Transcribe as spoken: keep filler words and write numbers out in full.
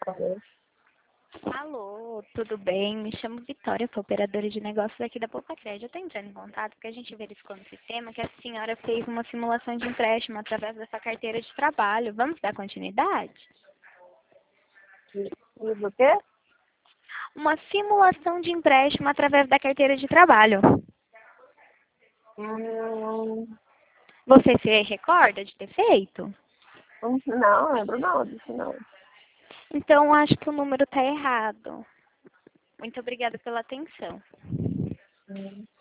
Alô? Alô, tudo bem? Me chamo Vitória, sou operadora de negócios aqui da Poucacred. Eu estou entrando em contato porque a gente verificou no sistema que a senhora fez uma simulação de empréstimo através dessa carteira de trabalho. Vamos dar continuidade? Fiz o quê? Uma simulação de empréstimo através da carteira de trabalho. Hum, Você se recorda de ter feito? hum, não, lembro não disso não. Então, acho que o número está errado. Muito obrigada pela atenção. Hum.